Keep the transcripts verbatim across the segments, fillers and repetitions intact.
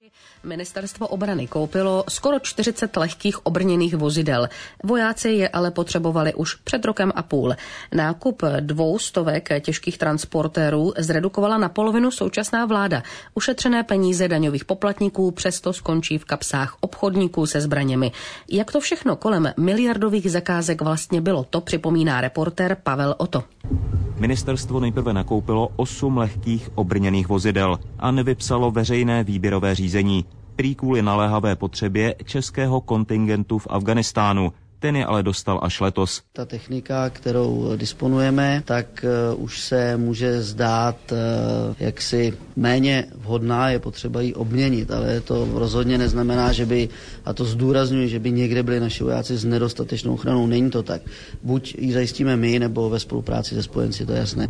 Ministerstvo obrany koupilo skoro čtyřicet lehkých obrněných vozidel. Vojáci je ale potřebovali už před rokem a půl. Nákup dvou stovek těžkých transportérů zredukovala na polovinu současná vláda. Ušetřené peníze daňových poplatníků přesto skončí v kapsách obchodníků se zbraněmi. Jak to všechno kolem miliardových zakázek vlastně bylo, to připomíná reportér Pavel Oto. Ministerstvo nejprve nakoupilo osm lehkých obrněných vozidel a nevypsalo veřejné výběrové řízení. Prý kvůli naléhavé potřebě českého kontingentu v Afghánistánu. Ten je ale dostal až letos. Ta technika, kterou disponujeme, tak uh, už se může zdát uh, jaksi méně vhodná, je potřeba ji obměnit, ale to rozhodně neznamená, že by, a to zdůrazňuji, že by někde byli naši vojáci s nedostatečnou ochranou. Není to tak. Buď ji zajistíme my, nebo ve spolupráci se spojenci, to je jasné.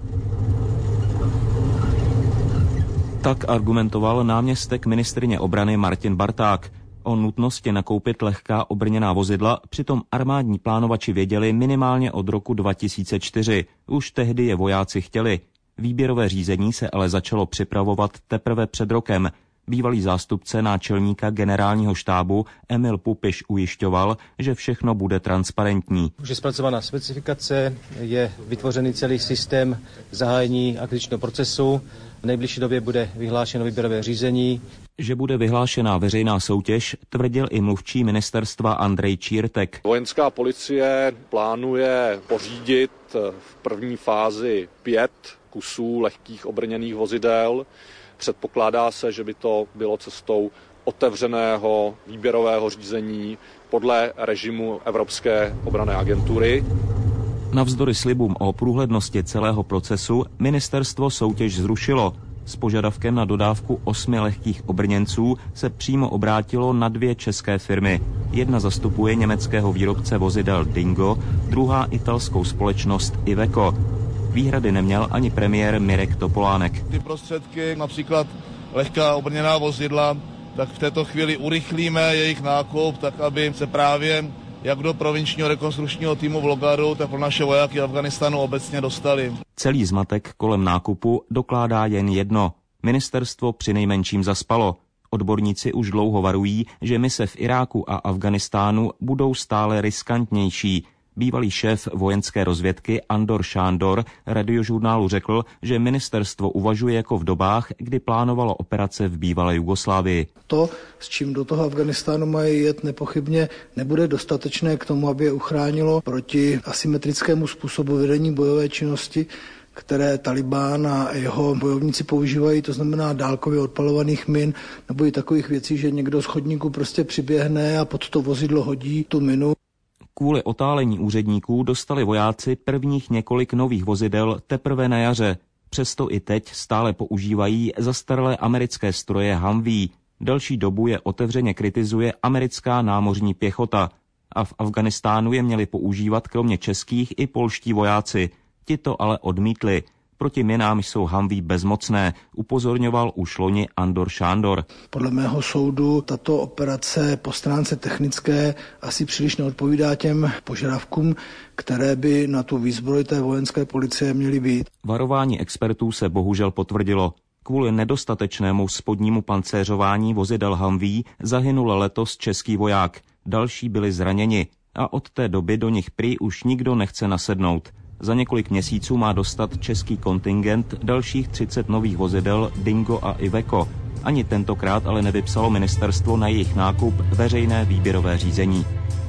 Tak argumentoval náměstek ministryně obrany Martin Barták. O nutnosti nakoupit lehká obrněná vozidla přitom armádní plánovači věděli minimálně od roku dva tisíce čtyři. Už tehdy je vojáci chtěli. Výběrové řízení se ale začalo připravovat teprve před rokem. Bývalý zástupce náčelníka generálního štábu Emil Pupiš ujišťoval, že všechno bude transparentní. Už je zpracovaná specifikace, je vytvořený celý systém zahájení akvizičního procesu. V nejbližší době bude vyhlášeno výběrové řízení. Že bude vyhlášená veřejná soutěž, tvrdil i mluvčí ministerstva Andrej Čírtek. Vojenská policie plánuje pořídit v první fázi pět kusů lehkých obrněných vozidel. Předpokládá se, že by to bylo cestou otevřeného výběrového řízení podle režimu Evropské obranné agentury. Navzdory slibům o průhlednosti celého procesu ministerstvo soutěž zrušilo. S požadavkem na dodávku osmi lehkých obrněnců se přímo obrátilo na dvě české firmy. Jedna zastupuje německého výrobce vozidel Dingo, druhá italskou společnost Iveco. Výhrady neměl ani premiér Mirek Topolánek. Ty prostředky, například lehká obrněná vozidla, tak v této chvíli urychlíme jejich nákup, tak aby se právě jak do provinčního rekonstrukčního týmu v Logaru, tak pro naše vojáky Afghánistánu obecně dostali. Celý zmatek kolem nákupu dokládá jen jedno. Ministerstvo přinejmenším zaspalo. Odborníci už dlouho varují, že mise v Iráku a Afghánistánu budou stále riskantnější. Bývalý šéf vojenské rozvědky Andor Šándor Radiožurnálu řekl, že ministerstvo uvažuje jako v dobách, kdy plánovalo operace v bývalé Jugoslávii. To, s čím do toho Afghánistánu mají jet, nepochybně nebude dostatečné k tomu, aby je uchránilo proti asymetrickému způsobu vedení bojové činnosti, které Talibán a jeho bojovníci používají, to znamená dálkově odpalovaných min, nebo i takových věcí, že někdo z chodníku prostě přiběhne a pod to vozidlo hodí tu minu. Kvůli otálení úředníků dostali vojáci prvních několik nových vozidel teprve na jaře. Přesto i teď stále používají zastaralé americké stroje Humvee. Delší dobu je otevřeně kritizuje americká námořní pěchota. A v Afghánistánu je měli používat kromě českých i polští vojáci. Ti to ale odmítli. Proti minám jsou Humvee bezmocné, upozorňoval už loni Andor Šándor. Podle mého soudu tato operace po stránce technické asi příliš neodpovídá těm požadavkům, které by na tu výzbroj té vojenské policie měly být. Varování expertů se bohužel potvrdilo. Kvůli nedostatečnému spodnímu pancéřování vozidel Humvee zahynul letos český voják. Další byli zraněni a od té doby do nich prý už nikdo nechce nasednout. Za několik měsíců má dostat český kontingent dalších třicet nových vozidel Dingo a Iveco. Ani tentokrát ale nevypsalo ministerstvo na jejich nákup veřejné výběrové řízení.